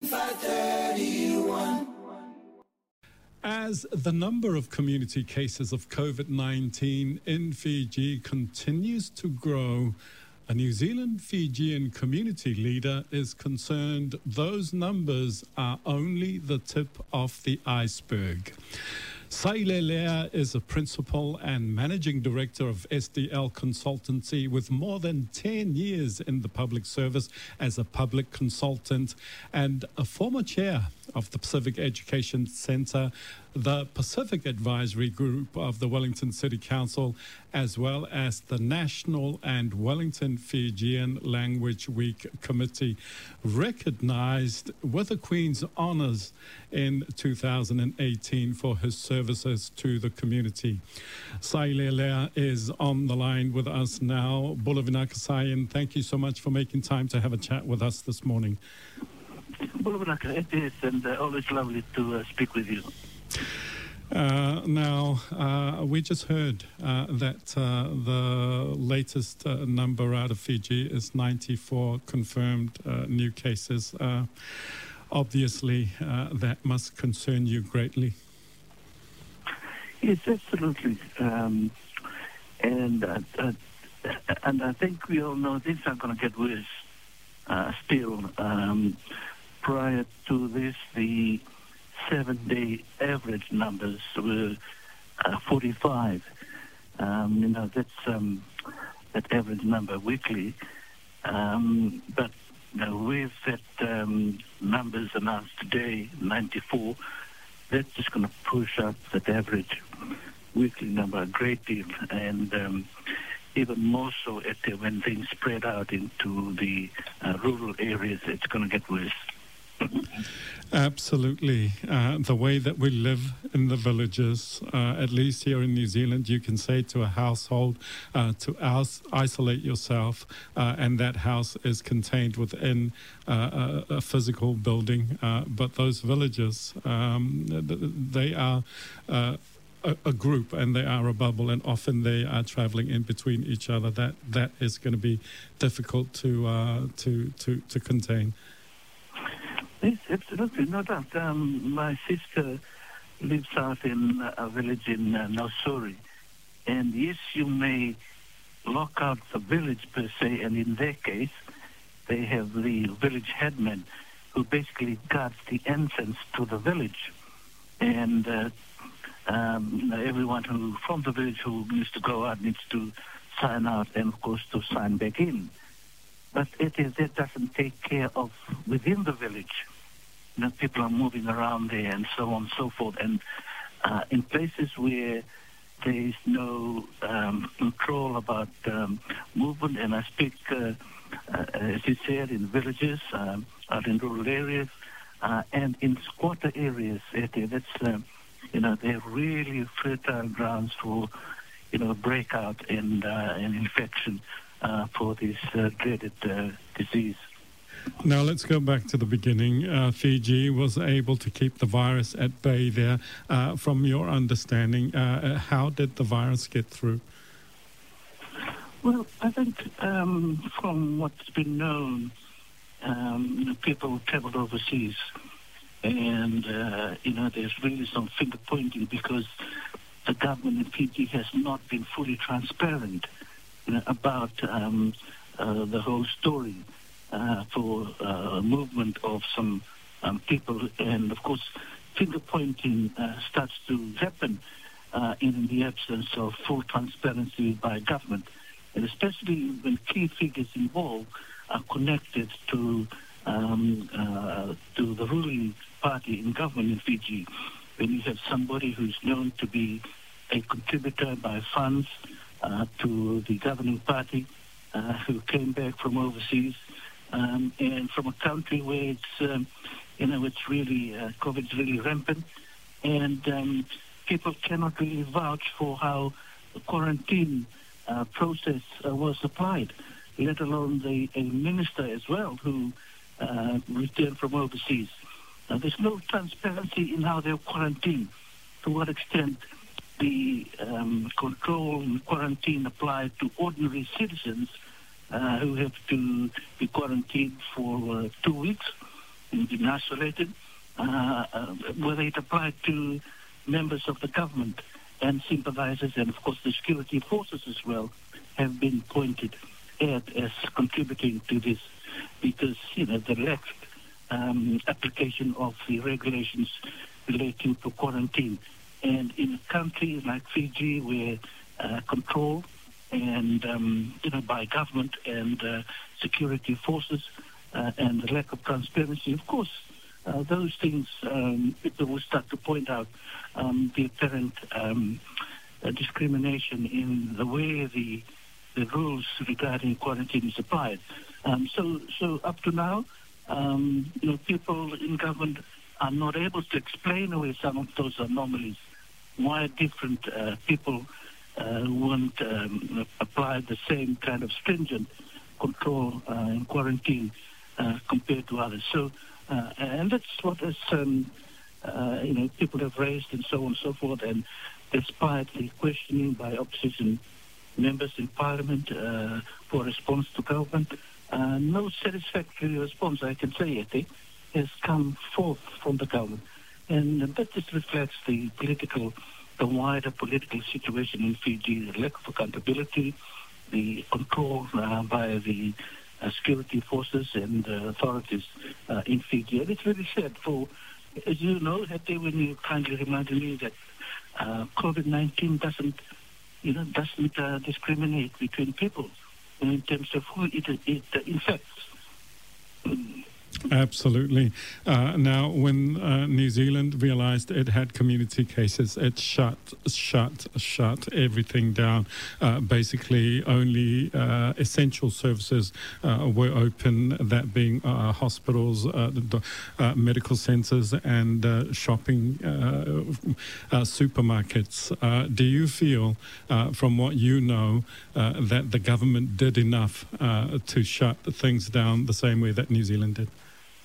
531. As the number of community cases of COVID-19 in Fiji continues to grow, a New Zealand Fijian community leader is concerned those numbers are only the tip of the iceberg. Saile Lea is a principal and managing director of SDL Consultancy with more than 10 years in the public service as a public consultant and a former chair of the Pacific Education Centre, the Pacific Advisory Group of the Wellington City Council, as well as the National and Wellington Fijian Language Week Committee, recognized with the Queen's Honours in 2018 for his services to the community. Saile Lea is on the line with us now. Bula vinaka Sayan, thank you so much for making time to have a chat with us this morning. Bula vinaka, it is, and always lovely to speak with you. We just heard that the latest number out of Fiji is 94 confirmed new cases. Obviously, that must concern you greatly. Yes, absolutely. And I think we all know things are going to get worse still. Prior to this, the 7-day average numbers were 45. That's that average number weekly. But with that numbers announced today, 94, that's just going to push up that average weekly number a great deal. And even more so when things spread out into the rural areas, it's going to get worse. Absolutely. The way that we live in the villages, at least here in New Zealand, you can say to a household to isolate yourself, and that house is contained within a physical building. But those villages, they are a group, and they are a bubble, and often they are traveling in between each other. That is going to be difficult to contain. Yes, absolutely, no doubt. My sister lives out in a village in Nausori, and yes, you may lock out the village per se, and in their case, they have the village headman who basically guards the entrance to the village, and everyone who from the village who needs to go out needs to sign out and, of course, to sign back in. But that doesn't take care of within the village. People are moving around there and so on and so forth. And in places where there is no control about movement, and I speak, as you said, in villages, out in rural areas, and in squatter areas, that's, they're really fertile grounds for, breakout and infection for this dreaded disease. Now let's go back to the beginning. Fiji was able to keep the virus at bay there. From your understanding, how did the virus get through? Well, I think from what's been known, people traveled overseas, and there's really some finger pointing because the government in Fiji has not been fully transparent about the whole story for movement of some people. And, of course, finger-pointing starts to happen in the absence of full transparency by government, and especially when key figures involved are connected to the ruling party in government in Fiji. When you have somebody who's known to be a contributor by funds to the governing party, who came back from overseas, and from a country where it's, it's really, COVID's really rampant, and people cannot really vouch for how the quarantine process was applied, let alone a minister as well who returned from overseas. There's no transparency in how they're quarantined, to what extent the control and quarantine applied to ordinary citizens who have to be quarantined for 2 weeks, been isolated, whether it applied to members of the government and sympathizers, and of course the security forces as well, have been pointed at as contributing to this, because the lack application of the regulations relating to quarantine, and in a country like Fiji where control and by government and security forces and the lack of transparency, of course. Those things, people will start to point out the apparent discrimination in the way the rules regarding quarantine is applied. So up to now, people in government are not able to explain away some of those anomalies, why different people won't apply the same kind of stringent control in quarantine compared to others. So. And that's what has, people have raised and so on and so forth. And despite the questioning by opposition members in Parliament for response to government, no satisfactory response, I can say it, has come forth from the government. And that just reflects the wider political situation in Fiji, the lack of accountability, the control by the security forces and authorities in Fiji. And it's really sad for, as you know, Hete, when you kindly reminded me that COVID-19 doesn't discriminate between people in terms of who it infects. Absolutely. Now, when New Zealand realised it had community cases, it shut everything down. Basically, only essential services were open, that being hospitals, medical centres and shopping supermarkets. Do you feel, from what you know, that the government did enough to shut things down the same way that New Zealand did?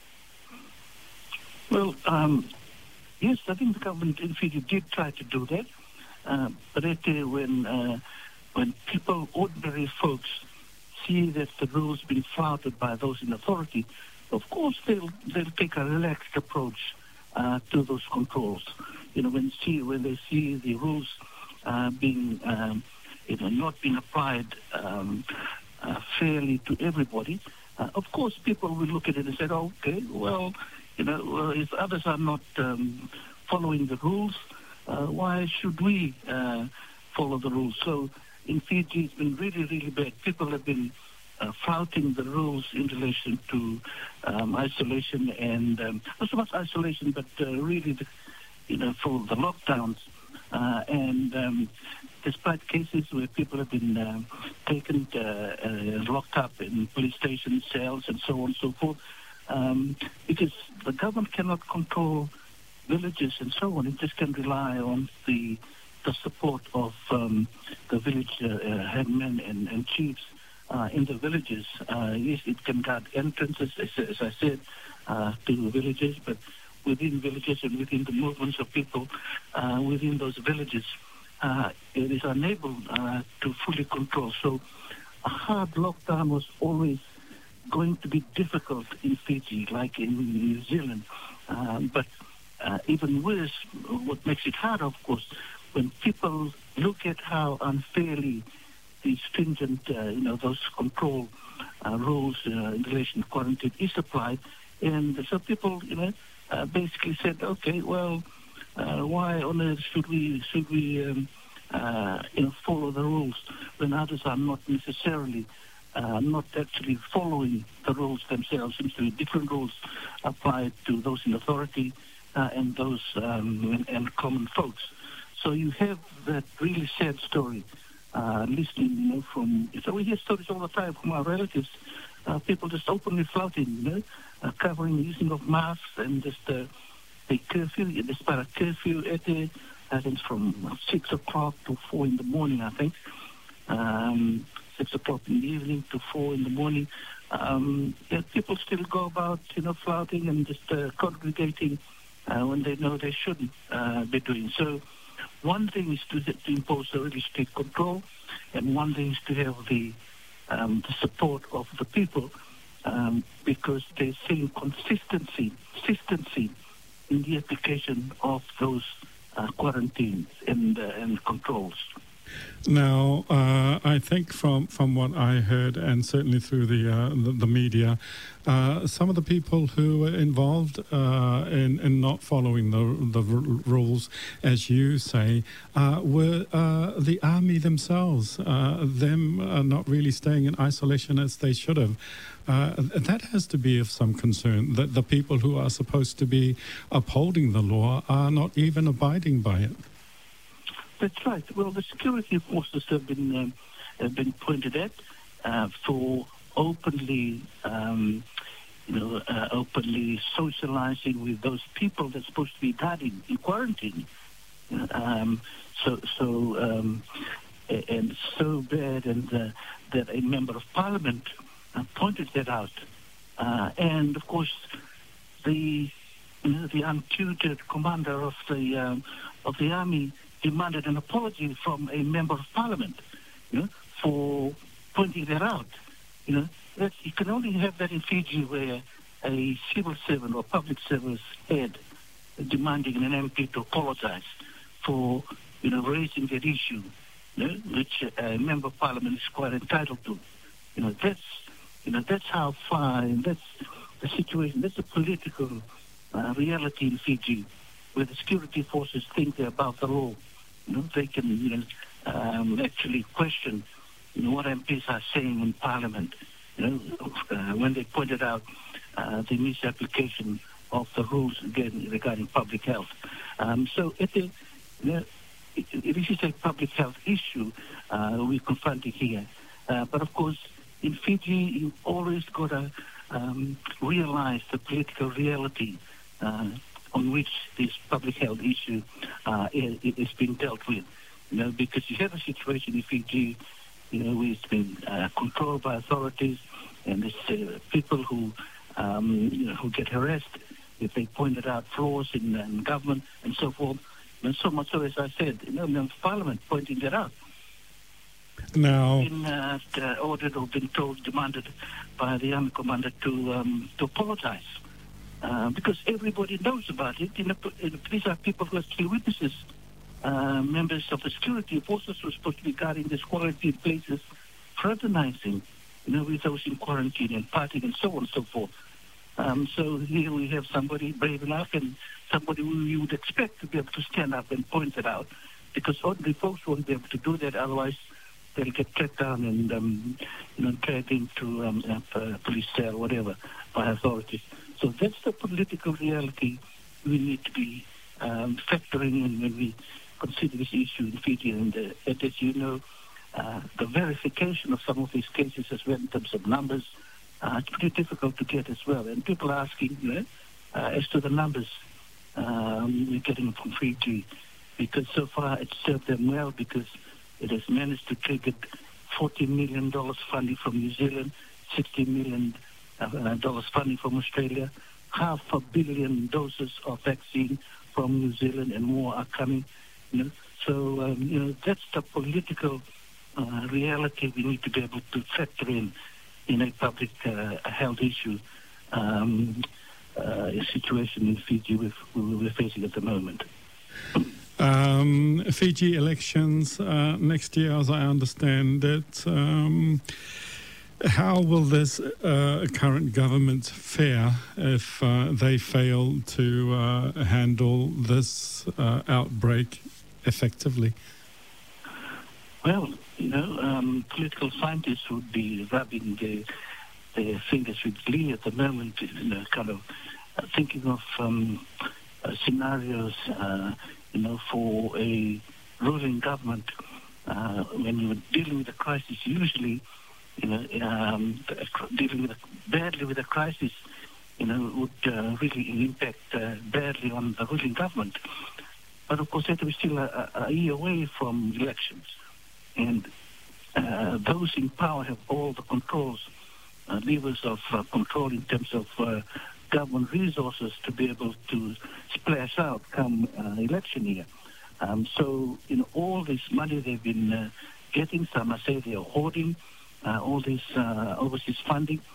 Well, yes, I think the government in Fiji did try to do that. But when people, ordinary folks, see that the rules being flouted by those in authority, of course they'll take a relaxed approach to those controls. When they see the rules being not being applied fairly to everybody, of course people will look at it and say, oh, okay, well, if others are not following the rules, why should we follow the rules? So in Fiji, it's been really, really bad. People have been flouting the rules in relation to isolation and not so much isolation, but really, for the lockdowns. And despite cases where people have been taken, locked up in police station cells and so on and so forth, because the government cannot control villages and so on. It just can rely on the support of the village headmen and chiefs in the villages. Yes, it can guard entrances, as I said, to villages, but within villages and within the movements of people within those villages, it is unable to fully control. So a hard lockdown was always going to be difficult in Fiji, like in New Zealand. But even worse, what makes it hard, of course, when people look at how unfairly the stringent, those control rules in relation to quarantine is applied, and so people, basically said, okay, well, why on earth should we follow the rules when others are not necessarily not actually following the rules themselves? Seems to be different rules applied to those in authority and those and common folks. So you have that really sad story. Listening, so we hear stories all the time from our relatives. People just openly flouting, covering using of masks and just the curfew. Despite a curfew I think it's from 6 o'clock to 4 in the morning. I think 6 o'clock in the evening to 4 in the morning. People still go about, flouting and just congregating when they know they shouldn't be doing so. One thing is to impose a really strict control, and one thing is to have the support of the people because they're seeing consistency in the application of those quarantines and controls. Now, I think from what I heard, and certainly through the media, some of the people who were involved in not following the rules, as you say, were the army themselves, them not really staying in isolation as they should have. That has to be of some concern, that the people who are supposed to be upholding the law are not even abiding by it. That's right. Well, the security forces have been pointed at for openly, openly socializing with those people that's supposed to be guarding in quarantine. And so bad, and that a member of parliament pointed that out. And of course, the untutored commander of the army demanded an apology from a member of parliament, for pointing that out. You can only have that in Fiji, where a civil servant or public service head demanding an MP to apologize for, raising that issue, which a member of parliament is quite entitled to. That's how far, and that's the situation. That's the political reality in Fiji, where the security forces think they're above the law. They can, actually question, what MPs are saying in Parliament. When they pointed out the misapplication of the rules again regarding public health. So this is a public health issue we're confronting here. But of course, in Fiji, you've always got to realize the political reality on which this public health issue is being dealt with. Because you have a situation in Fiji, where it's been controlled by authorities, and there's people who get harassed if they pointed out flaws in government and so forth. And so much so, as I said, Parliament pointing that out. Now, been ordered or been told, demanded by the army commander to apologize. Because everybody knows about it. These are people who are key witnesses, members of the security forces who are supposed to be guarding these quarantine places, fraternizing, with those in quarantine and partying and so on and so forth. So here we have somebody brave enough and somebody who you would expect to be able to stand up and point it out, because ordinary folks won't be able to do that. Otherwise, they'll get tracked down and dragged into a police cell or whatever by authorities. So that's the political reality we need to be factoring in when we consider this issue in Fiji. And as you know, the verification of some of these cases as well in terms of numbers, it's pretty difficult to get as well. And people are asking as to the numbers we're getting from Fiji, because so far it's served them well, because it has managed to trigger $40 million funding from New Zealand, $60 million funding from Australia, 500 million doses of vaccine from New Zealand, and more are coming. So that's the political reality we need to be able to factor in a public health issue situation in Fiji we're facing at the moment. Fiji elections next year, as I understand it. How will this current government fare if they fail to handle this outbreak effectively? Well, political scientists would be rubbing their fingers with glee at the moment, kind of thinking of scenarios, for a ruling government. When you're dealing with a crisis, usually, dealing badly with a crisis, would really impact badly on the ruling government. But of course, that we're still a year away from elections. And those in power have all the controls, levers of control in terms of government resources to be able to splash out come election year. So, all this money they've been getting, some I say they are hoarding all this overseas funding.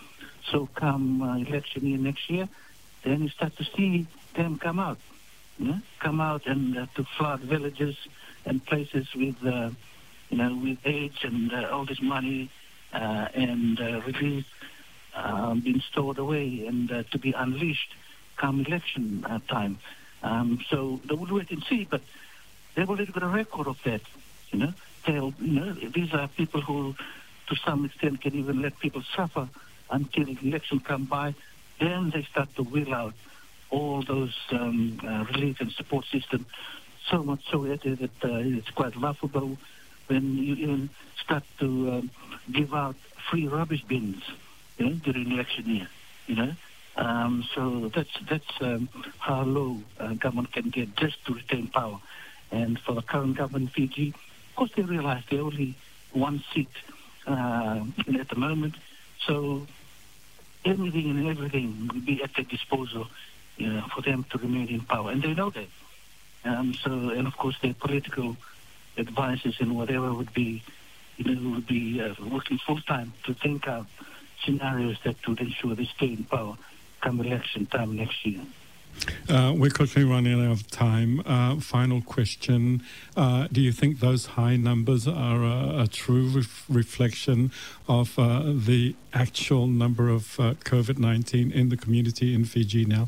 So come election year next year, then you start to see them come out. Come out and to flood villages and places with, with AIDS and all this money and relief being stored away and to be unleashed come election time. So they will wait and see, but they've already got a record of that. These are people who, to some extent, can even let people suffer until the election come by. Then they start to wheel out all those relief and support system, so much so that it's quite laughable when you even start to give out free rubbish bins during election year. So that's how low government can get just to retain power. And for the current government in Fiji, of course they realize they're only one seat at the moment, so anything and everything will be at their disposal for them to remain in power, and they know that. And of course, their political advisors and whatever would be working full time to think out scenarios that would ensure they stay in power come election time next year. We're quickly running out of time. Final question. Do you think those high numbers are a true reflection of the actual number of COVID-19 in the community in Fiji now?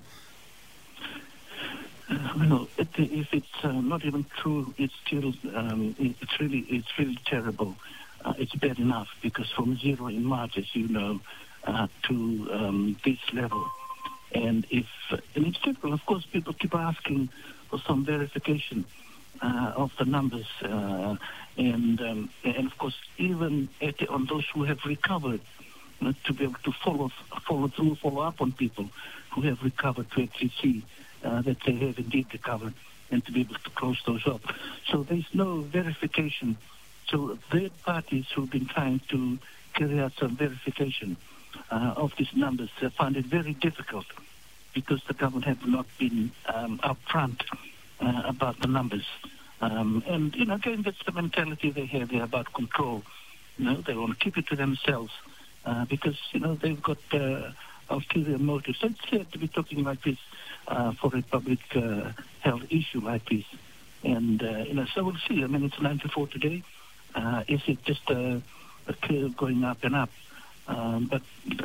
Well, if it's not even true, it's still it's really terrible. It's bad enough because from zero in March, as you know, to this level. And it's typical, of course, people keep asking for some verification of the numbers, and of course, even on those who have recovered, to be able to follow up on people who have recovered to actually see that they have indeed recovered and to be able to close those up. So there's no verification. So third parties who've been trying to carry out some verification of these numbers find it very difficult because the government have not been upfront about the numbers. And, again, that's the mentality they have. They're about control. They want to keep it to themselves because, they've got ulterior motives. So it's sad to be talking like this for a public health issue like this. And, so we'll see. I mean, it's 94 today. Is it just a curve going up and up? But,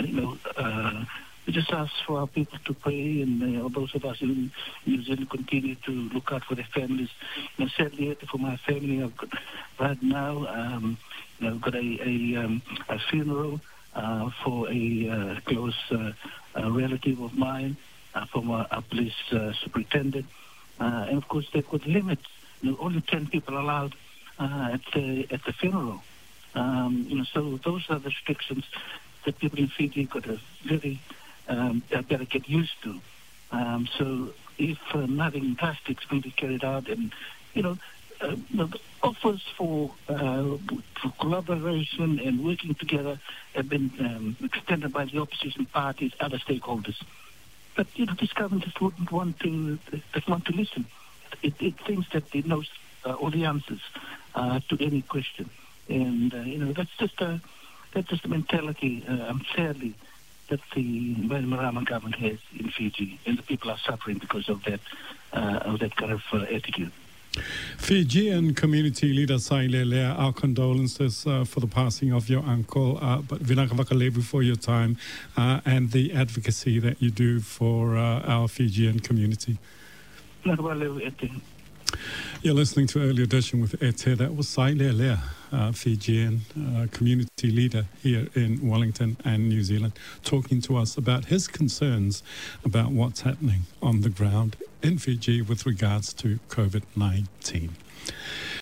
we just ask for our people to pray, and those of us in New Zealand continue to look out for their families. Sadly, for my family, I've got, right now, I've got a funeral for a close relative of mine, former police superintendent, and of course they've got limits. Only 10 people allowed at the funeral. So those are the restrictions that people in Fiji got to really better get used to. So if nothing drastic is going to be carried out, and the offers for collaboration and working together have been extended by the opposition parties, other stakeholders. But this government just doesn't want to listen. It thinks that it knows all the answers to any question, and that's just a mentality. Sadly, that the Bainimarama government has in Fiji, and the people are suffering because of that kind of attitude. Fijian community leader Sailelea, our condolences for the passing of your uncle, but vinaka vakalevu for your time and the advocacy that you do for our Fijian community. You're listening to Early Edition with Ete. That was Sailelea, Fijian community leader here in Wellington and New Zealand, talking to us about his concerns about what's happening on the ground in Fiji with regards to COVID-19.